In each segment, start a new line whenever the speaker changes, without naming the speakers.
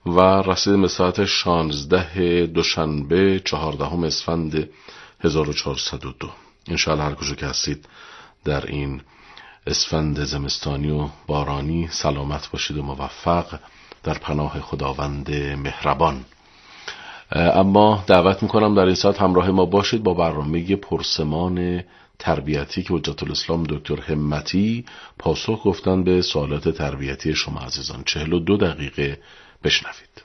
و رسیدیم به ساعت 16 دوشنبه 14 اسفند 1402. انشاءالله هر کجا که هستید در این اسفند زمستانی و بارانی سلامت باشید و موفق در پناه خداوند مهربان. اما دعوت میکنم در این ساعت همراه ما باشید با برنامه پرسمان تربیتی که حجت الاسلام دکتر همتی پاسخ گفتن به سوالات تربیتی شما عزیزان. 42 دقیقه بشنوید.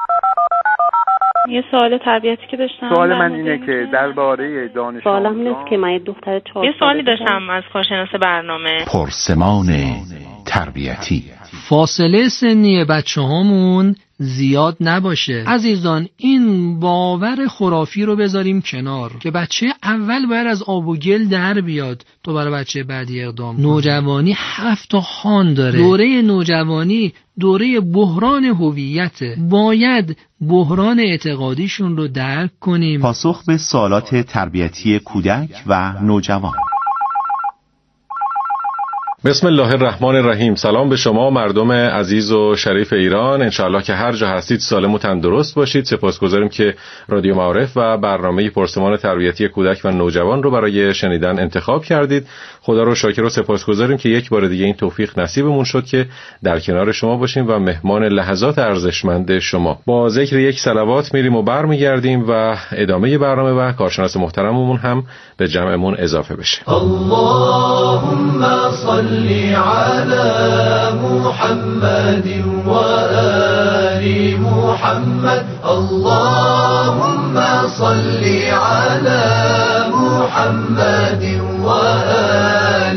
یه سوال تربیتی که داشتم،
سوال من اینه که درباره دانش
سوالم اینه که من یه دختر 4
یه سوالی داشتم از کارشناس برنامه.
پرسمان تربیتی.
فاصله سنی بچه‌هامون زیاد نباشه. عزیزان این باور خرافی رو بذاریم کنار که بچه اول باید از آب و گل در بیاد تو برای بچه بعدی اقدام. نوجوانی 7 تا خان داره. دوره نوجوانی دوره بحران هویته. باید بحران اعتقادیشون رو درک کنیم.
پاسخ به سوالات تربیتی کودک و نوجوان.
بسم الله الرحمن الرحیم. سلام به شما مردم عزیز و شریف ایران. انشاءالله که هر جا هستید سالم و تندرست باشید. سپاسگزاریم که رادیو معارف و برنامه پرسمان تربیتی کودک و نوجوان رو برای شنیدن انتخاب کردید. خدا رو شاکر و سپاسگزاریم که یک بار دیگه این توفیق نصیبمون شد که در کنار شما باشیم و مهمان لحظات ارزشمند شما. با ذکر یک صلوات میریم و برمیگردیم و ادامه برنامه و کارشناس محترممون هم به جمعمون اضافه بشه.
اللهم صل على محمد وآل محمد. اللهم صل على محمد وآل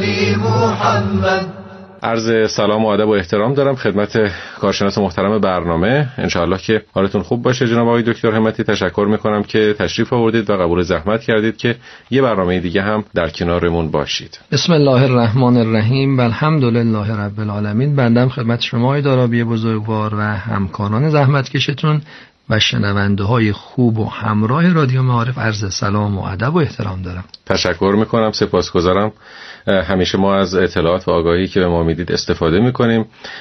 محمد.
عرض سلام و ادب و احترام دارم خدمت کارشناس محترم برنامه. انشاءالله که حالتون خوب باشه. جناب آقای دکتر همتی تشکر میکنم که تشریف آوردید و قبول زحمت کردید که یه برنامه دیگه هم در کنارمون باشید.
بسم الله الرحمن الرحیم و الحمدلله رب العالمین. بندم خدمت شما های دارابی بزرگوار و همکاران زحمتکشتون و شنونده های خوب و همراه رادیو معارف عرض سلام و ادب و احترام دارم.
تشکر میکنم، سپاسگزارم. همیشه ما از اطلاعات و آگاهی که به ما میدید استفاده میکنیم.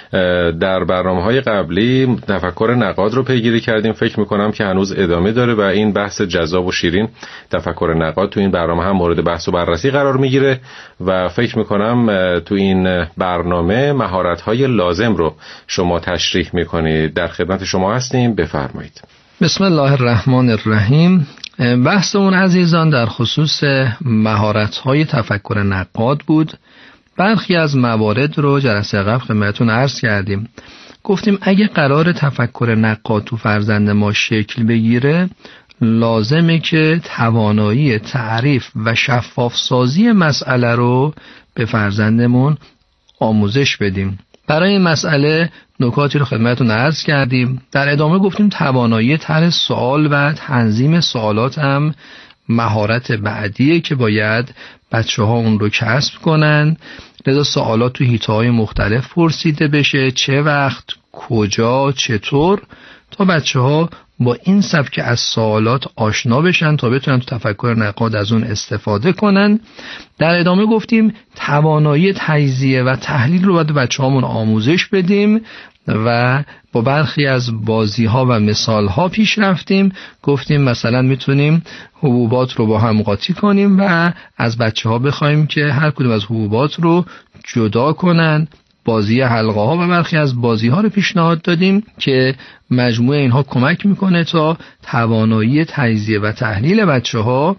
در برنامه‌های قبلی تفکر نقاد رو پیگیری کردیم. فکر میکنم که هنوز ادامه داره و این بحث جذاب و شیرین تفکر نقاد تو این برنامه هم مورد بحث و بررسی قرار میگیره و فکر میکنم تو این برنامه مهارت‌های لازم رو شما تشریح میکنید. در خدمت شما هستیم، بفرمایید.
بسم الله الرحمن الرحیم. بحث اون عزیزان در خصوص مهارت‌های تفکر نقاد بود. برخی از موارد رو جلسه قبل خدمتتون عرض کردیم. گفتیم اگه قرار تفکر نقاد تو فرزند ما شکل بگیره لازمه که توانایی تعریف و شفاف سازی مسئله رو به فرزندمون آموزش بدیم. برای این مسئله نکاتی رو خدمتتون عرض کردیم. در ادامه گفتیم توانایی طرح سوال و تنظیم سوالات هم مهارت بعدیه که باید بچه‌ها اون رو کسب کنن. لذا سوالات تو حیطه‌های مختلف پرسیده بشه، چه وقت، کجا، چطور، تا بچه‌ها با این سبک از سوالات آشنا بشن تا بتونن تو تفکر نقاد از اون استفاده کنن. در ادامه گفتیم توانایی تجزیه و تحلیل رو باید بچه‌هامون آموزش بدیم و با برخی از بازی‌ها و مثال‌ها پیش رفتیم. گفتیم مثلا میتونیم حبوبات رو با هم قاطی کنیم و از بچه‌ها بخوایم که هر کدوم از حبوبات رو جدا کنن. بازی حلقه ها و برخی از بازی ها رو پیشنهاد دادیم که مجموع اینها کمک میکنه تا توانایی تجزیه و تحلیل بچه ها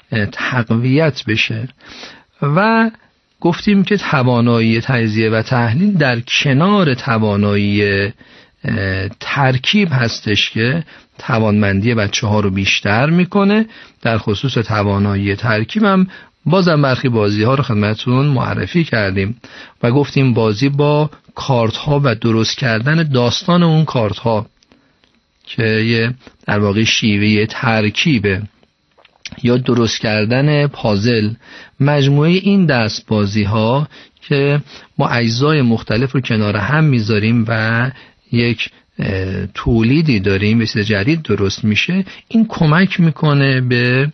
تقویت بشه. و گفتیم که توانایی تجزیه و تحلیل در کنار توانایی ترکیب هستش که توانمندی بچه ها رو بیشتر میکنه. در خصوص توانایی ترکیب هم بازم برخی بازی ها رو خدمتون معرفی کردیم و گفتیم بازی با کارت ها و درست کردن داستان اون کارت ها که یه در واقع شیوه ترکیبه یا درست کردن پازل. مجموعه این دست بازی ها که ما اجزای مختلف رو کنار هم میذاریم و یک تولیدی داریم، به چیز جدید درست میشه. این کمک میکنه به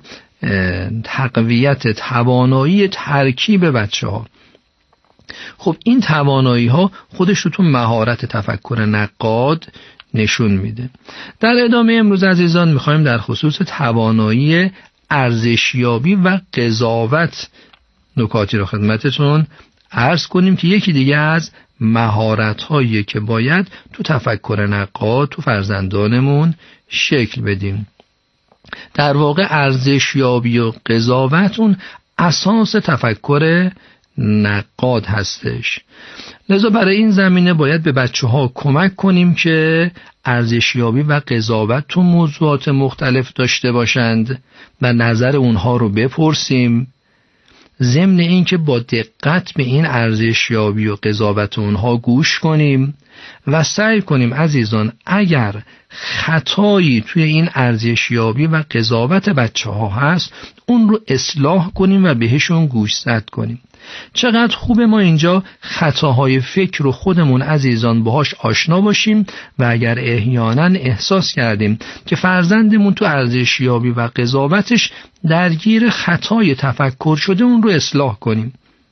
تقویت توانایی ترکیب بچه ها. خب این توانایی ها خودش رو تو مهارت تفکر نقاد نشون میده. در ادامه امروز عزیزان میخوایم در خصوص توانایی ارزشیابی و قضاوت نکاتی رو خدمتتون عرض کنیم که یکی دیگه از مهارت‌هایی که باید تو تفکر نقاد تو فرزندانمون شکل بدیم. در واقع ارزشیابی و قضاوت اون اساس تفکر نقاد هستش. لذا برای این زمینه باید به بچه‌ها کمک کنیم که ارزشیابی و قضاوت تو موضوعات مختلف داشته باشند و نظر اونها رو بپرسیم، ضمن این که با دقت به این ارزشیابی و قضاوت اونها گوش کنیم و سعی کنیم عزیزان اگر خطایی توی این ارزشیابی و قضاوت بچه‌ها هست اون رو اصلاح کنیم و بهشون گوشزد کنیم. چقدر خوبه ما اینجا خطاهای فکر رو خودمون عزیزان باهاش آشنا باشیم و اگر احیانا احساس کردیم که فرزندمون تو ارزشیابی و قضاوتش درگیر خطای تفکر شده اون رو اصلاح کنیم.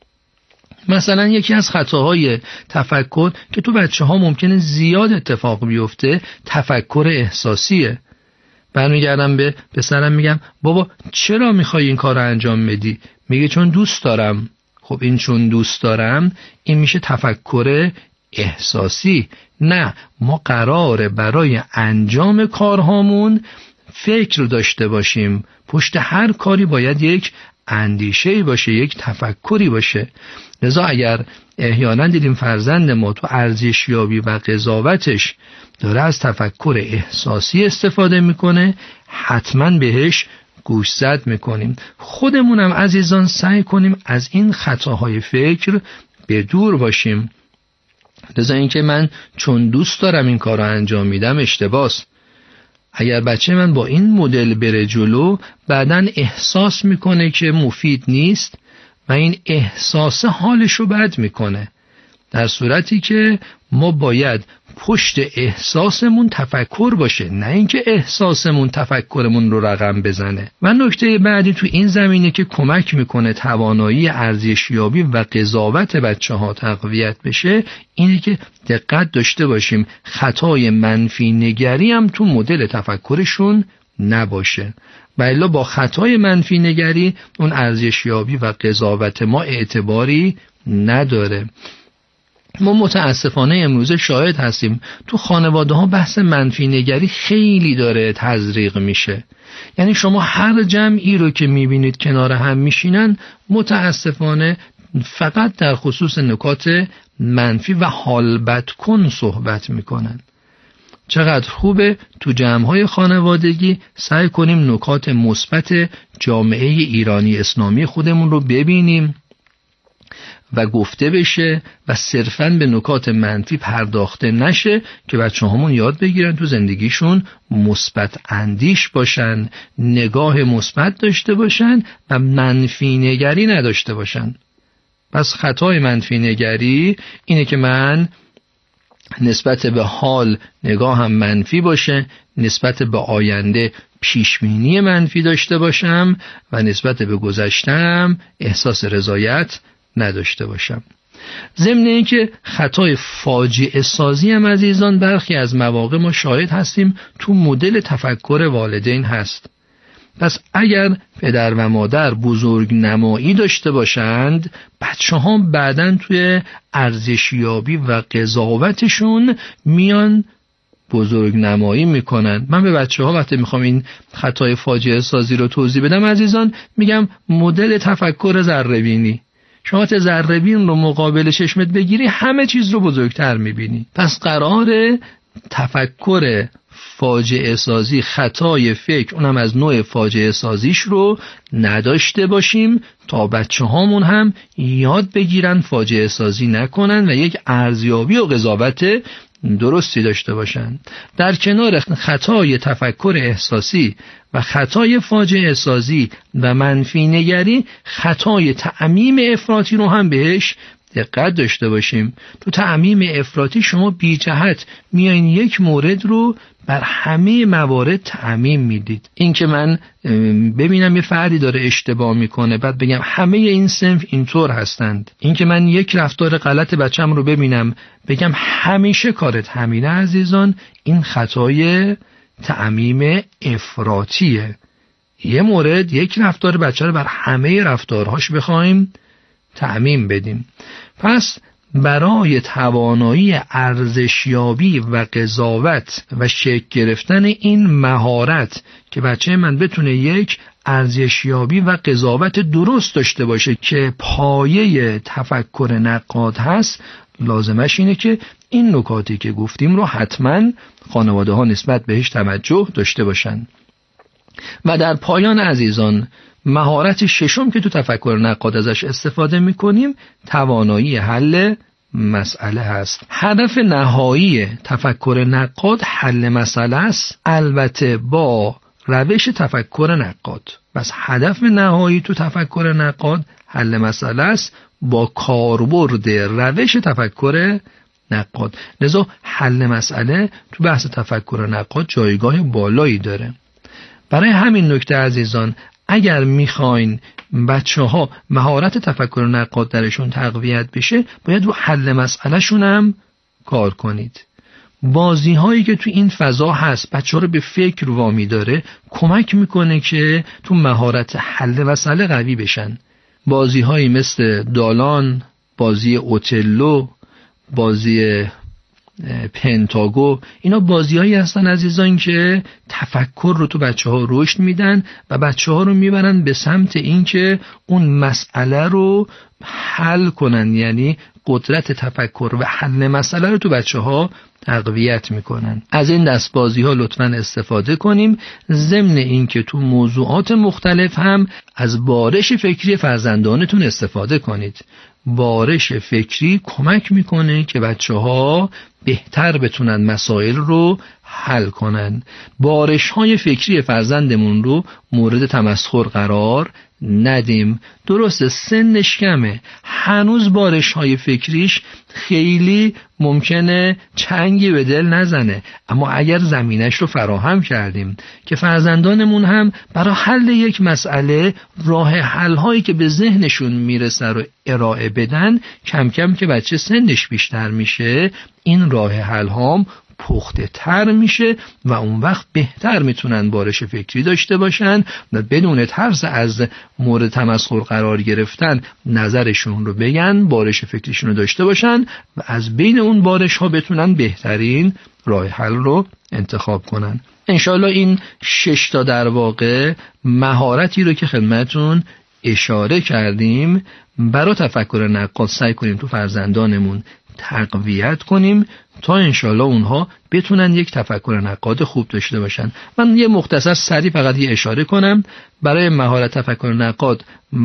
مثلا یکی از خطاهای تفکر که تو بچه‌ها ممکنه زیاد اتفاق بیفته تفکر احساسیه. برمیگردم به پسرم میگم بابا چرا میخوای این کار رو انجام بدی؟ میگه چون دوست دارم. خب این چون دوست دارم این میشه تفکر احساسی. نه، ما قراره برای انجام کارهامون فکر داشته باشیم. پشت هر کاری باید یک اندیشه‌ای باشه، یک تفکری باشه. لذا اگر احیانا دیدیم فرزند ما تو ارزشیابی و قضاوتش داره از تفکر احساسی استفاده میکنه حتما بهش گوشزد میکنیم. خودمونم عزیزان سعی کنیم از این خطاهای فکر به دور باشیم. لذا اینکه من چون دوست دارم این کار رو انجام میدم اشتباهه. اگر بچه من با این مدل بره جلو بعدن احساس میکنه که مفید نیست و این احساس حالشو بد میکنه، در صورتی که ما باید پشت احساسمون تفکر باشه، نه اینکه احساسمون تفکرمون رو رقم بزنه. و نکته بعدی تو این زمینه که کمک میکنه توانایی ارزشیابی و قضاوت بچه‌ها تقویت بشه اینه که دقت داشته باشیم خطای منفی نگری هم تو مدل تفکرشون نباشه. بلا با خطای منفی نگری اون ارزشیابی و قضاوت ما اعتباری نداره. ما متاسفانه امروزه شاهد هستیم تو خانواده ها بحث منفی نگری خیلی داره تزریق میشه. یعنی شما هر جمعی رو که میبینید کنار هم میشینن متاسفانه فقط در خصوص نکات منفی و حال بد کن صحبت میکنن. چقدر خوبه تو جمع‌های خانوادگی سعی کنیم نکات مثبت جامعه ایرانی اسلامی خودمون رو ببینیم و گفته بشه و صرفاً به نکات منفی پرداخته نشه که بچه‌هامون یاد بگیرن تو زندگیشون مثبت اندیش باشن، نگاه مثبت داشته باشن و منفی نگری نداشته باشن. پس خطای منفی نگری اینه که من نسبت به حال نگاهم منفی باشه، نسبت به آینده پیشبینی منفی داشته باشم و نسبت به گذشته‌ام احساس رضایت نداشته باشم. ضمن اینکه خطای فاجعه سازی هم عزیزان برخی از مواقع ما شاهد هستیم تو مدل تفکر والدین هست. پس اگر پدر و مادر بزرگ نمایی داشته باشند بچه ها بعداً توی ارزشیابی و قضاوتشون میان بزرگ نمایی میکنن. من به بچه ها وقتی میخوام این خطای فاجعه سازی رو توضیح بدم عزیزان میگم مدل تفکر ذره‌بینی. شما ذره‌بین رو مقابل چشمت بگیری همه چیز رو بزرگتر میبینی. پس قراره تفکر فاجعه سازی، خطای فکر، اونم از نوع فاجعه سازیش رو نداشته باشیم تا بچه هامون هم یاد بگیرن فاجعه سازی نکنن و یک ارزیابی و قضاوت درستی داشته باشن. در کنار خطای تفکر احساسی و خطای فاجعه سازی و منفی نگری خطای تعمیم افراطی رو هم بهش دقت داشته باشیم. تو تعمیم افراطی شما بی جهت میایین یک مورد رو بر همه موارد تعمیم میدید. این که من ببینم یه فردی داره اشتباه میکنه بعد بگم همه این صنف اینطور هستند، این که من یک رفتار غلط بچم رو ببینم بگم همیشه کارت همینه، عزیزان این خطای تعمیم افراطیه. یه مورد یک رفتار بچه رو بر همه رفتارهاش بخوایم تعمیم بدیم. پس برای توانایی ارزشیابی و قضاوت و شکل گرفتن این مهارت که بچه من بتونه یک ارزشیابی و قضاوت درست داشته باشه که پایه تفکر نقاد هست، لازمش اینه که این نکاتی که گفتیم رو حتما خانواده ها نسبت بهش توجه داشته باشن. و در پایان عزیزان، مهارت ششم که تو تفکر نقاد ازش استفاده میکنیم توانایی حل مسئله هست. هدف نهایی تفکر نقاد حل مسئله است، البته با روش تفکر نقاد. بس هدف نهایی تو تفکر نقاد حل مسئله است با کاربرد روش تفکر نقاد. لذا حل مسئله تو بحث تفکر نقاد جایگاه بالایی داره. برای همین نکته عزیزان، اگر میخواین بچه ها مهارت تفکر نقاد درشون تقویت بشه باید رو حل مسئله شون هم کار کنید. بازی هایی که تو این فضا هست بچه ها رو به فکر وامی داره، کمک میکنه که تو مهارت حل مسئله قوی بشن. بازی هایی مثل دالان، بازی اوتلو، بازی پنتاگو، اینا بازی‌هایی هستن عزیزان که تفکر رو تو بچه‌ها رشد میدن و بچه‌ها رو میبرن به سمت اینکه اون مسئله رو حل کنن، یعنی قدرت تفکر و حل مسئله رو تو بچه‌ها تقویت میکنن. از این دست بازی‌ها لطفاً استفاده کنیم، ضمن اینکه تو موضوعات مختلف هم از بارش فکری فرزندانتون استفاده کنید. بارش فکری کمک میکنه که بچه‌ها بهتر بتونن مسائل رو حل کنن. بارش های فکری فرزندمون رو مورد تمسخر قرار ندیم. درسته سنش کمه، هنوز بارش های فکریش خیلی ممکنه چنگی به دل نزنه، اما اگر زمینش رو فراهم کردیم که فرزندانمون هم برای حل یک مسئله راه حل هایی که به ذهنشون میرسه رو ارائه بدن، کم کم که بچه سنش بیشتر میشه این راه حل هام پخته تر میشه و اون وقت بهتر میتونن بارش فکری داشته باشن و بدون ترس از مورد تمسخر قرار گرفتن نظرشون رو بگن، بارش فکریشون رو داشته باشن و از بین اون بارش ها بتونن بهترین راه حل رو انتخاب کنن. انشالله این 6 تا در واقع مهارتی رو که خدمتون اشاره کردیم برای تفکر نقاد سعی کنیم تو فرزندانمون تقویت کنیم تا انشالله اونها بتونن یک تفکر نقاد خوب داشته باشن. من یه مختصر سریع فقط یه اشاره کنم. برای مهارت تفکر نقاد،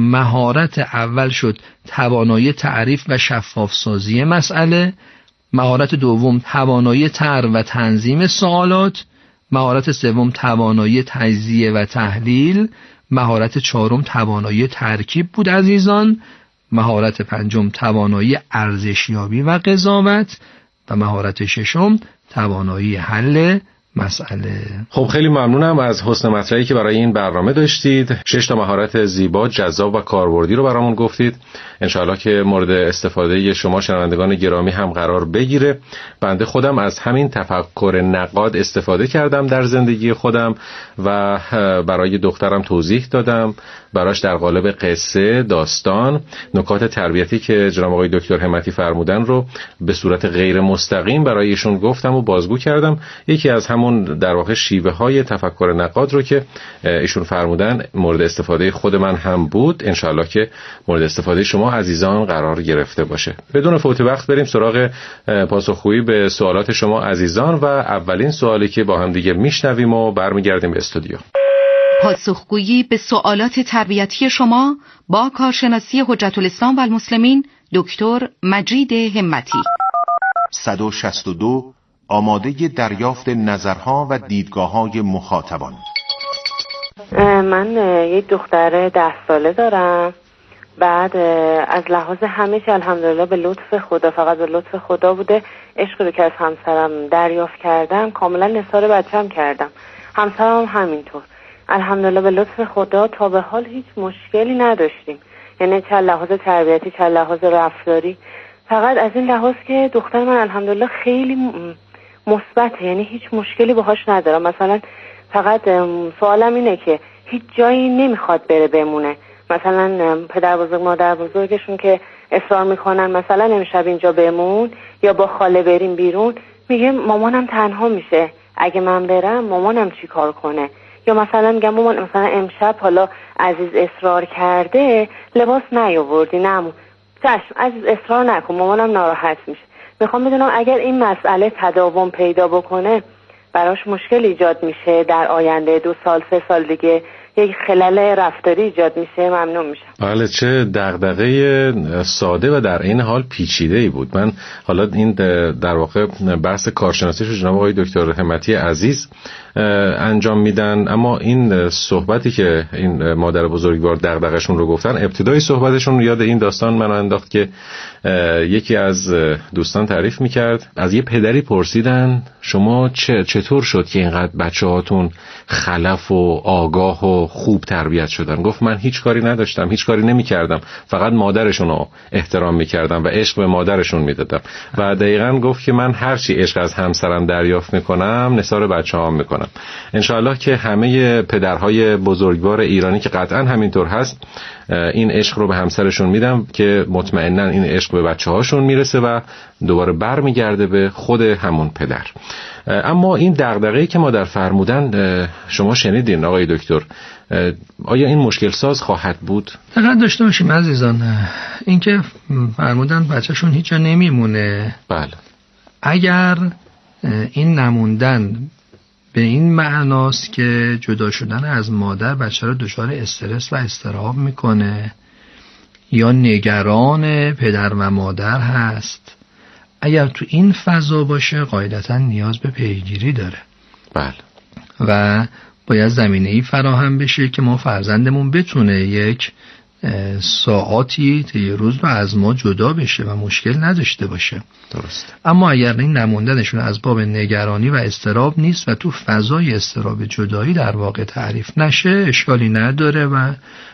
مهارت اول شد توانایی تعریف و شفاف سازی مسئله، مهارت دوم توانایی طرح و تنظیم سوالات، مهارت سوم توانایی تجزیه و تحلیل، مهارت چهارم توانایی ترکیب بود عزیزان، مهارت پنجم توانایی ارزشیابی و قضاوت و مهارت ششم توانایی حل مسئله.
خب خیلی ممنونم از حسن مطرحی که برای این برنامه داشتید. 6 تا مهارت زیبا، جذاب و کاربردی رو برامون گفتید. انشاءالله که مورد استفاده شما شنوندگان گرامی هم قرار بگیره. بنده خودم از همین تفکر نقاد استفاده کردم در زندگی خودم و برای دخترم توضیح دادم، براش در قالب قصه، داستان، نکات تربیتی که جناب آقای دکتر همتی فرمودن رو به صورت غیر مستقیم برای ایشون گفتم و بازگو کردم. یکی از همون در واقع شیوه های تفکر نقاد رو که ایشون فرمودن مورد استفاده خود من هم بود. انشاءالله که مورد استفاده شما عزیزان قرار گرفته باشه. بدون فوت وقت بریم سراغ پاسخگویی به سوالات شما عزیزان و اولین سوالی که با هم دیگه میشنویم و برمیگردیم به استودیو.
پاسخگویی به سوالات تربیتی شما با کارشناسی حجت الاسلام و المسلمین دکتر مجید همتی.
162 آماده دریافت نظرها و دیدگاه‌های مخاطبان.
من یک دختر 10 ساله دارم بعد از لحاظ همه چی الحمدلله به لطف خدا، فقط به لطف خدا بوده. عشقی رو که از همسرم دریافت کردم کاملا نثار بچه‌م کردم، همسرم هم همینطور. الحمدلله به لطف خدا تا به حال هیچ مشکلی نداشتیم، یعنی چه لحاظ تربیتی چه لحاظ رفتاری. فقط از این لحاظ که دختر من الحمدلله خیلی مثبته، یعنی هیچ مشکلی باهاش ندارم. مثلا فقط سوالم اینه که هیچ جایی نمیخواد بره بمونه. مثلا پدر بزرگ مادر بزرگشون که اصرار میکنن مثلا امشب اینجا بمون یا با خاله بریم بیرون، میگه مامانم تنها میشه، اگه من برم مامانم چی کار کنه؟ یا مثلا میگم مامان مثلا امشب حالا عزیز اصرار کرده لباس نیاوردی، نه چشم عزیز اصرار نکن مامانم ناراحت میشه. میخوام بدونم اگر این مسئله تداوم پیدا بکنه براش مشکل ایجاد میشه در آینده 2 سال 3 سال دیگه یک خلل رفتاری ایجاد میشه؟ ممنون میشم.
بله، چه دغدغه ساده و در این حال پیچیده‌ای بود. من حالا این در واقع بحث کارشناسیش رو جناب آقای دکتر همتی عزیز انجام میدن، اما این صحبتی که این مادر بزرگوار دغدغه‌شون رو گفتن، ابتدای صحبتشون یاد این داستان منو انداخت که یکی از دوستان تعریف میکرد، از یه پدری پرسیدن شما چطور شد که اینقدر بچه‌هاتون خلف و آگاه و خوب تربیت شدن؟ گفت من هیچ کاری نداشتم، هیچ کاری نمی‌کردم، فقط مادرشون رو احترام می‌کردم و عشق به مادرشون میدادم. و دقیقاً گفت که من هر چی عشق از همسرم دریافت می‌کنم نثار بچه‌هام می‌کنم. انشاءالله که همه پدرهای بزرگوار ایرانی که قطعاً همینطور هست این عشق رو به همسرشون میدم که مطمئناً این عشق به بچه‌هاشون میرسه و دوباره برمیگرده به خود همون پدر. اما این دغدغه‌ای که مادر فرمودن شما شنیدین آقای دکتر، آیا این مشکل ساز خواهد بود؟
دقت داشته باشیم عزیزان، این که فرمودن بچه‌شون هیچ جا نمیمونه،
بله،
اگر این نموندن به این معناست که جدا شدن از مادر بچه رو دچار استرس و اضطراب میکنه یا نگران پدر و مادر هست، اگر تو این فضا باشه قاعدتا نیاز به پیگیری داره.
بله.
و باید زمینه‌ای فراهم بشه که ما فرزندمون بتونه یک ساعاتی طی روز رو از ما جدا بشه و مشکل نداشته باشه.
درست.
اما اگر این نموندنشون از باب نگرانی و اضطراب نیست و تو فضای اضطراب جدایی در واقع تعریف نشه، اشکالی نداره و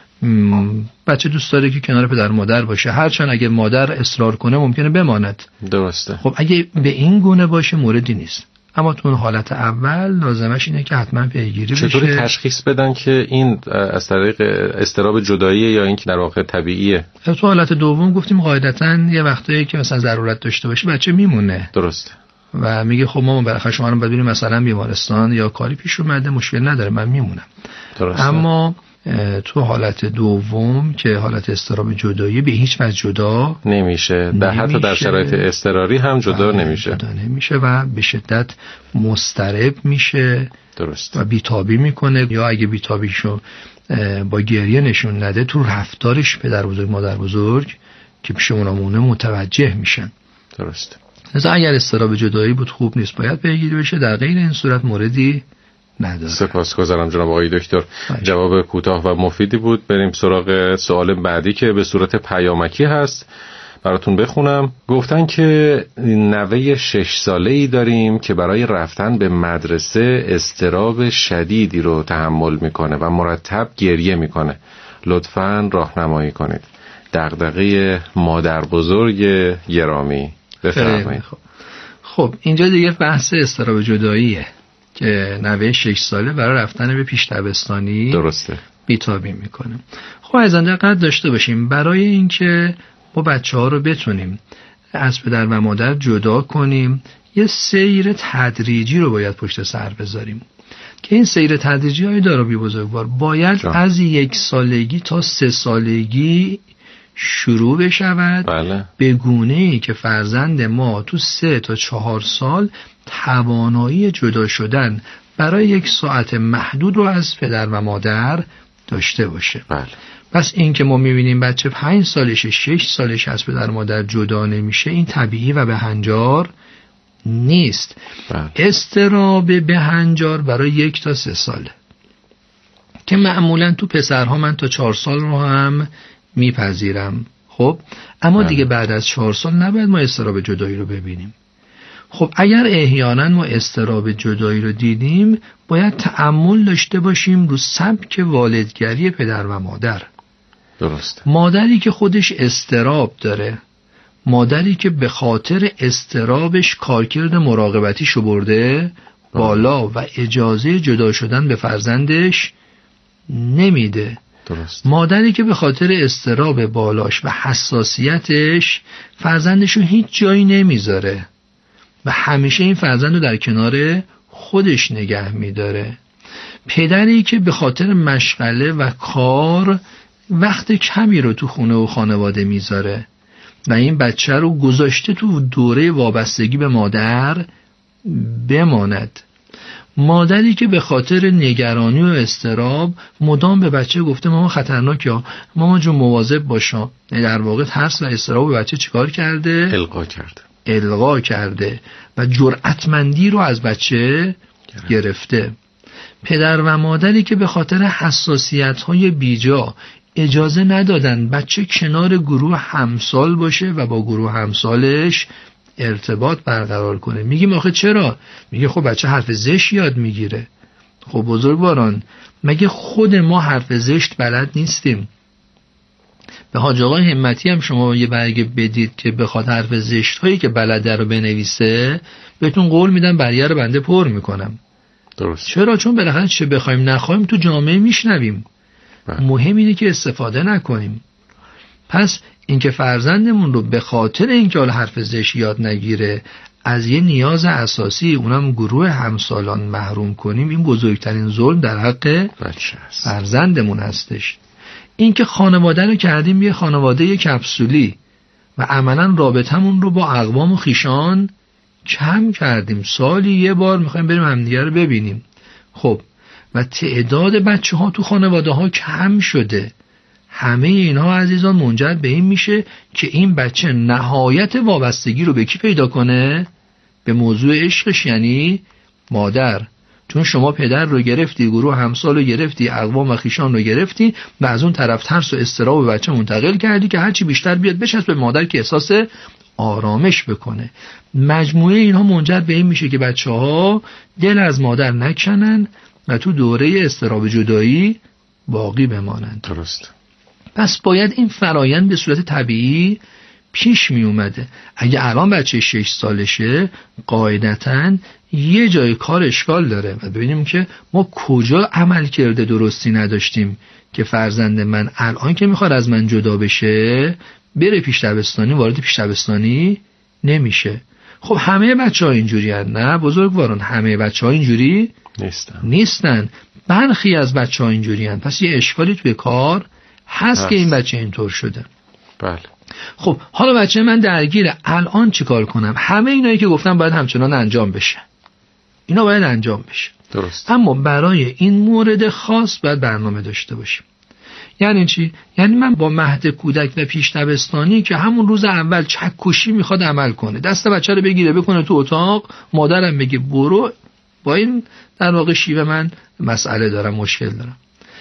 بچه دوست داره که کنار پدر مادر باشه، هرچند اگه مادر اصرار کنه ممکنه بماند.
درسته.
خب اگه به این گونه باشه موردی نیست، اما تو حالت اول لازمش اینه که حتما پیگیری بشه.
چطوری تشخیص بدن که این از طریق اضطراب جداییه یا این که در واقع طبیعیه؟
تو حالت دوم گفتیم قاعدتاً یه وقتایی که مثلا ضرورت داشته باشه بچه میمونه.
درسته.
و میگه خب ما برای شما رو بریم مثلا بیمارستان یا کاری پیش اومده، مشکل نداره من میمونم.
درسته.
اما تو حالت دوم که حالت اضطراب جدایی به هیچ وجه جدا
نمیشه، حتی در شرایط اضطراری هم جدا نمیشه
و به شدت مضطرب میشه.
درست.
و بیتابی میکنه، یا اگه بیتابیشو با گریه نشون نده تو رفتارش پدر بزرگ مادر بزرگ که پیش اونامونه متوجه میشن.
درست.
لذا اگر اضطراب جدایی بود خوب نیست، باید پیگیری بشه، در غیر این صورت موردی نداره.
سپاسگزارم جناب آقای دکتر، جواب کوتاه و مفیدی بود. بریم سراغ سوال بعدی که به صورت پیامکی هست، براتون بخونم. گفتن که نوه 6 ساله‌ای داریم که برای رفتن به مدرسه اضطراب شدیدی رو تحمل میکنه و مرتب گریه میکنه، لطفاً راهنمایی کنید. دغدغه مادر بزرگ گرامی، بفرمایید.
خب اینجا دیگه بحث اضطراب جداییه که نوه 6 ساله برای رفتن به پیش دبستانی
درسته
بیتابی میکنه. خب از دقت داشته باشیم برای اینکه ما بچه‌ها رو بتونیم از پدر و مادر جدا کنیم، یه سیر تدریجی رو باید پشت سر بذاریم که این سیر تدریجی های دارابی بزرگوار باید از 1 سالگی تا 3 سالگی شروع بشود.
بله.
به گونه‌ای که فرزند ما تو 3 تا 4 سال توانایی جدا شدن برای 1 ساعت محدود رو از پدر و مادر داشته باشه.
بله.
پس این که ما میبینیم بچه 5 سالشه 6 سالشه از پدر و مادر جدا نمیشه، این طبیعی و بهنجار نیست.
بله.
اضطراب بهنجار برای 1 تا 3 ساله که معمولا تو پسرها من تا 4 سال رو هم میپذیرم. خب اما دیگه بعد از 4 سال نباید ما اضطراب جدایی رو ببینیم. خب اگر احیانا ما اضطراب جدایی رو دیدیم، باید تأمل داشته باشیم رو سبک والدگری پدر و مادر.
درسته.
مادری که خودش اضطراب داره، مادری که به خاطر اضطرابش کارکرد مراقبتیشو برده بالا و اجازه جدا شدن به فرزندش نمیده.
درست.
مادری که به خاطر اضطراب بالاش و حساسیتش فرزندشو هیچ جایی نمیذاره و همیشه این فرزند رو در کنار خودش نگه میداره. پدری که به خاطر مشغله و کار وقت کمی رو تو خونه و خانواده میذاره و این بچه رو گذاشته تو دوره وابستگی به مادر بماند. مادری که به خاطر نگرانی و اضطراب مدام به بچه گفته ماما خطرناکه، ماما جون مواظب باشا. در واقع ترس و اضطراب به بچه چیکار کرده؟ القا کرده و جرأتمندی رو از بچه گرفته. پدر و مادری که به خاطر حساسیت‌های بیجا اجازه ندادن بچه کنار گروه همسال باشه و با گروه همسالش ارتباط برقرار کنه. میگیم آخه چرا؟ میگه خب بچه حرف زشت یاد میگیره. خب بزرگواران، مگه خود ما حرف زشت بلد نیستیم؟ به حاج آقای همتی هم شما یه برگه بدید که بخواد حرف زشت هایی که بلده رو بنویسه، بهتون قول میدم برگه رو بنده پر میکنم.
درست.
چرا؟ چون بالاخره چه بخوایم نخوایم تو جامعه میشنویم. مهم اینه که استفاده نکنیم. پس اینکه فرزندمون رو به خاطر اینکه حالا حرف زشت یاد نگیره از یه نیاز اساسی، اونم گروه همسالان، محروم کنیم، این بزرگترین ظلم در حق فرزندمون هستش. اینکه خانواده رو کردیم یه خانواده کپسولی و عملاً رابطمون رو با اقوام و خویشان کم کردیم. سالی یه بار میخوایم بریم همدیگه رو ببینیم. خب و تعداد بچه ها تو خانواده ها کم شده. همه اینها عزیزان منجر به این میشه که این بچه نهایت وابستگی رو به کی پیدا کنه؟ به موضوع عشقش، یعنی مادر. چون شما پدر رو گرفتی، گروه همسال رو گرفتی، اقوام و خویشان رو گرفتی و از اون طرف ترس و اضطراب به بچه منتقل کردی که هرچی بیشتر بیاد بچسبه به مادر که احساس آرامش بکنه. مجموعه اینها منجر به این میشه که بچه‌ها دل از مادر نکنن و تو دوره اضطراب جدایی باقی بمانند.
درست.
پس باید این فرایند به صورت طبیعی پیش می اومده. اگه الان بچه 6 سالشه قاعدتاً یه جای کار اشکال داره و ببینیم که ما کجا عمل کرده درستی نداشتیم که فرزند من الان که میخواد از من جدا بشه بره پیش دبستانی، وارد پیش دبستانی نمیشه. خب همه بچه‌ها اینجوری هستن؟ نه بزرگواران، همه بچه‌ها اینجوری نیستن. برخی از بچه‌ها اینجوری هستن. پس یه اشکالی توی کار هست که این بچه اینطور شده.
بله.
خب حالا بچه من درگیره، الان چیکار کنم؟ همه اینایی که گفتم باید همچنان انجام بشه. اینا باید انجام بشه.
درست.
اما برای این مورد خاص باید برنامه داشته باشیم. یعنی چی؟ یعنی من با مهد کودک و پیش دبستانی که همون روز اول چکشی میخواد عمل کنه، دست بچه رو بگیره بکنه تو اتاق، مادرم بگه برو، با این در واقع شیوه من مسئله دارم، مشکل دارم.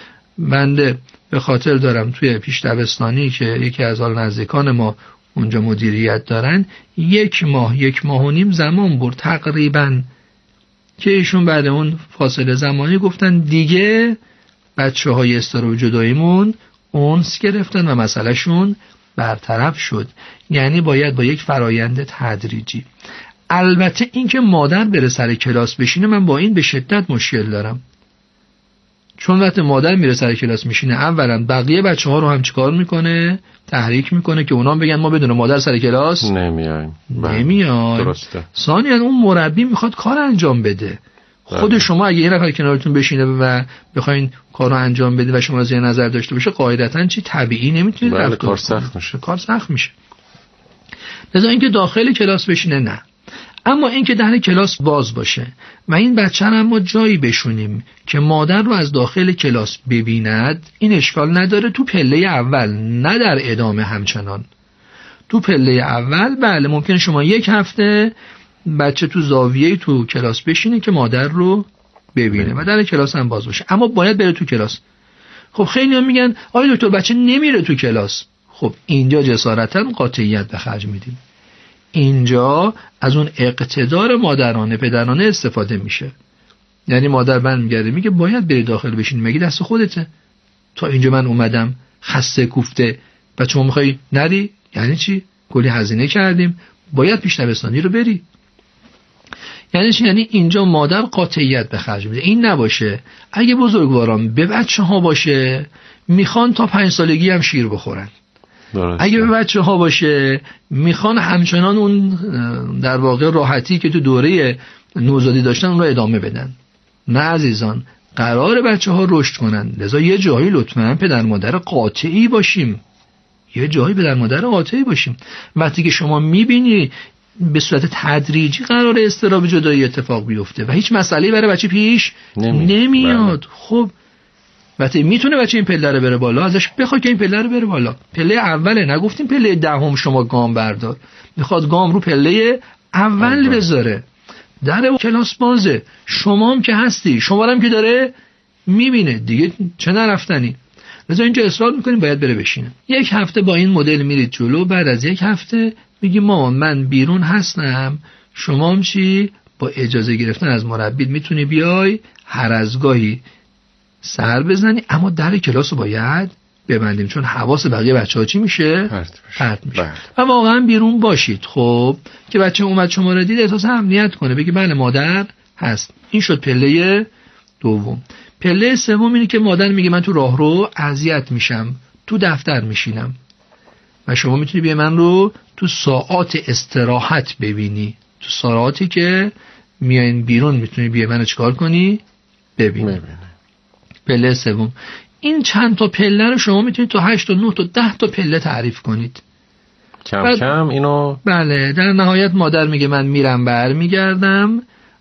بنده به خاطر دارم توی پیش دبستانی که یکی از نزدیکان ما اونجا مدیریت دارن، 1 ماه 1.5 ماه زمان برد تقریبا که ایشون بعد اون فاصله زمانی گفتن دیگه بچه های اضطراب جداییمون اونس گرفتن و مسئله شون برطرف شد. یعنی باید با یک فرایند تدریجی. البته این که مادر بره سر کلاس بشینه، من با این به شدت مشکل دارم. چون وقتی مادر میره سر کلاس میشینه، اولا بقیه بچه ها رو هم چیکار میکنه؟ تحریک میکنه که اونا بگن ما بدون مادر سر کلاس نمیایم.
درسته.
ثانیاً اون مربی میخواد کار انجام بده. خود شما اگه یه نفر کنارتون بشینه و بخواین کارو انجام بده و شما از یه نظر داشته باشه، قاعدتاً چی طبیعی نمیتونید رفتار
کار سخت میشه.
کار سخت میشه. لذا اینکه داخل کلاس بشینه نه، اما اینکه در کلاس باز باشه و این بچه رو اما جایی بشونیم که مادر رو از داخل کلاس ببیند، این اشکال نداره. تو پله اول، نه در ادامه همچنان. تو پله اول بله ممکن شما 1 هفته بچه تو زاویه تو کلاس بشینه که مادر رو ببینه و در کلاس هم باز باشه، اما باید بره تو کلاس. خب خیلی هم میگن آقای دکتر بچه نمیره تو کلاس. خب اینجا جسارتا قاطعیت به خرج میدیم. اینجا از اون اقتدار مادرانه پدرانه استفاده میشه. یعنی مادر برمیگرده میگه باید بری داخل بشینی، مگه دست خودته؟ تا اینجا من اومدم خسته کوفته و شما میخوای نری؟ یعنی چی؟ کلی هزینه کردیم، باید پیش دبستانی رو بری. یعنی چی؟ یعنی اینجا مادر قاطعیت به خرج میده. این نباشه اگه بزرگواران به بچه ها باشه میخوان تا 5 سالگی هم شیر بخورن. اگه به بچه ها باشه میخوان همچنان اون در واقع راحتی که تو دوره نوزادی داشتن اون رو ادامه بدن. نه عزیزان، قرار بچه ها رشد کنن. لذا یه جایی لطفاً پدر مادر قاطعی باشیم. وقتی که شما میبینی به صورت تدریجی قرار اضطراب جدایی اتفاق بیفته و هیچ مسئله‌ای برای بچه پیش نمیاد، خب وقتی میتونه بچه این پله رو بره بالا ازش بخواد که این پله رو بره بالا. پله اوله، نگفتیم پله 10 شما گام بردار، میخواد گام رو پله اول بذاره. در کلاس بازه، شما هم که هستی، شما هم که داره میبینه دیگه، چه نرفتنی. لذا اینجا اصرار میکنیم باید بره بشینه. 1 هفته با این مدل میرید جلو، بعد از 1 هفته میگی مامان من بیرون هستم، شما هم چی؟ با اجازه گرفتن از مربی میتونی بیای هر از گاهی سر بزنی، اما در کلاس رو باید ببندیم چون حواس بقیه بچه‌ها چی میشه؟ پرت میشه. و واقعا بیرون باشید. خب که بچه اومد شما رو دید احساس امنیت کنه، بگی بله مادر هست. این شد پله دوم. پله سوم اینه که مادر میگه من تو راهرو اذیت میشم، تو دفتر میشینم و شما میتونی بیای من رو تو ساعات استراحت ببینی، تو ساعاتی که میایین بیرون میتونی بیای منو چیکار کنی؟ ببینی. پله سوم. این چند تا پله رو شما میتونید تا 8 تا 9 تا 10 تا پله تعریف کنید.
کم کم اینو
بله. در نهایت مادر میگه من میرم برمیگردم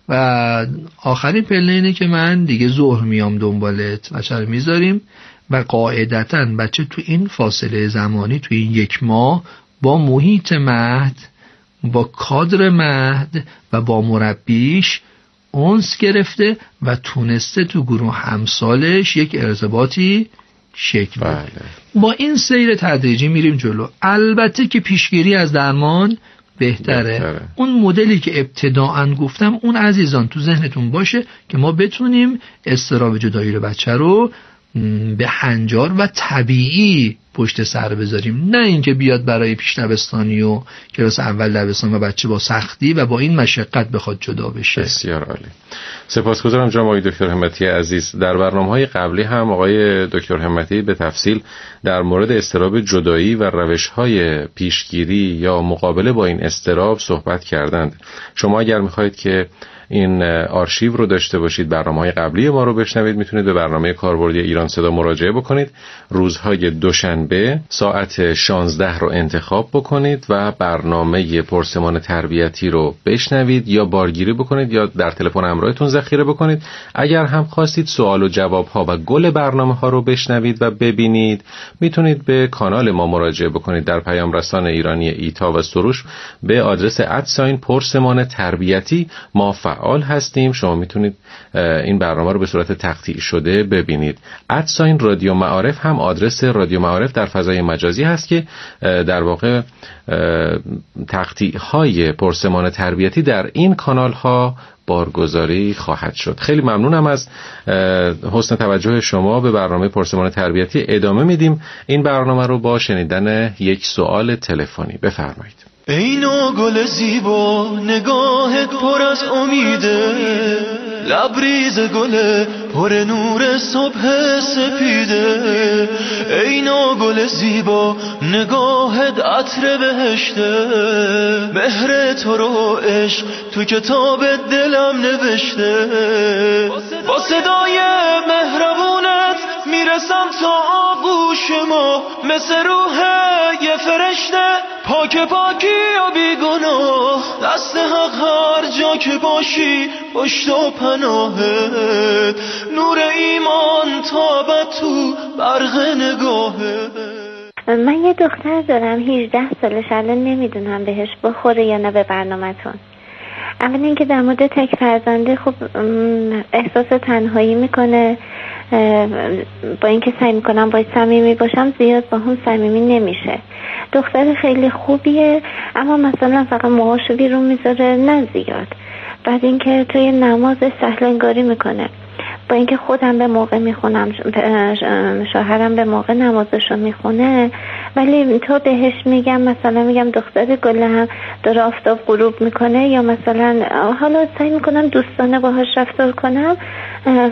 و آخرین پله اینه که من دیگه ظهر میام دنبالت، بچه رو میذاریم و قاعدتاً بچه تو این فاصله زمانی تو این 1 ماه با محیط مهد، با کادر مهد و با مربیش اونس گرفته و تونسته تو گروه همسالش یک ارتباطی شکل بده. با این سیر تدریجی میریم جلو. البته که پیشگیری از درمان بهتره. اون مدلی که ابتداءً گفتم اون عزیزان تو ذهنتون باشه که ما بتونیم اضطراب جدایی رو بچه رو به هنجار و طبیعی پشت سر بذاریم، نه اینکه بیاد برای پیش دبستانی و کلاس اول دبستان و بچه با سختی و با این مشقت بخواد جدا بشه.
بسیار عالی. سپاسگزارم جناب آقای دکتر همتی عزیز. در برنامه‌های قبلی هم آقای دکتر همتی به تفصیل در مورد اضطراب جدایی و روش‌های پیشگیری یا مقابله با این اضطراب صحبت کردند. شما اگر می‌خواهید که این آرشیو رو داشته باشید، برنامه‌های قبلی ما رو بشنوید، میتونید به برنامه کاربردی ایران صدا مراجعه بکنید. روزهای دوشنبه ساعت 16 رو انتخاب بکنید و برنامه پرسمان تربیتی رو بشنوید یا بارگیری بکنید یا در تلفن همراهتون ذخیره بکنید. اگر هم خواستید سوال و جواب ها و گل برنامه ها رو بشنوید و ببینید، میتونید به کانال ما مراجعه بکنید در پیام رسان ایرانی ایتا و سروش به آدرس @پرسمان تربیتی. ما فعال هستیم. شما میتونید این برنامه رو به صورت تقطیع شده ببینید. @رادیو معارف هم آدرس رادیو معارف در فضای مجازی هست که در واقع تقطیع های پرسمان تربیتی در این کانال ها بارگذاری خواهد شد. خیلی ممنونم از حسن توجه شما به برنامه پرسمان تربیتی. ادامه میدیم این برنامه رو با شنیدن یک سوال تلفنی. بفرمایید.
ای نو گل زیبا نگاهت پر از امیده، لبریز گل پر نور صبح سپیده. ای نو گل زیبا نگاهت عطر بهشته، مهر تو رو عشق تو کتاب دلم نوشته. با صدای مهربونت میرسم تا آغوش ما، مثل روح یه فرشته پاک پاکی و بیگناه. دست حق هر جا که باشی پشت و پناهت، نور ایمان تابد تو برق نگاهت.
من یه دختر دارم 18 سالش، الان نمیدونم بهش بخوره یا نه به برنامه‌تون. اول اینکه در مورد تک فرزنده خب احساس تنهایی میکنه با اینکه سعی میکنم باید صمیمی باشم زیاد با هم صمیمی نمیشه. دختر خیلی خوبیه اما مثلا فقط موهاشو بیرون میذاره نه زیاد. بعد اینکه توی نماز سهلنگاری میکنه، با اینکه خودم به موقع میخونم، شوهرم به موقع نمازشو میخونه، ولی تو بهش میگم مثلا میگم دختر گلم داره آفتاب غروب میکنه، یا مثلا حالا سعی میکنم دوستانه باهاش رفتار کنم،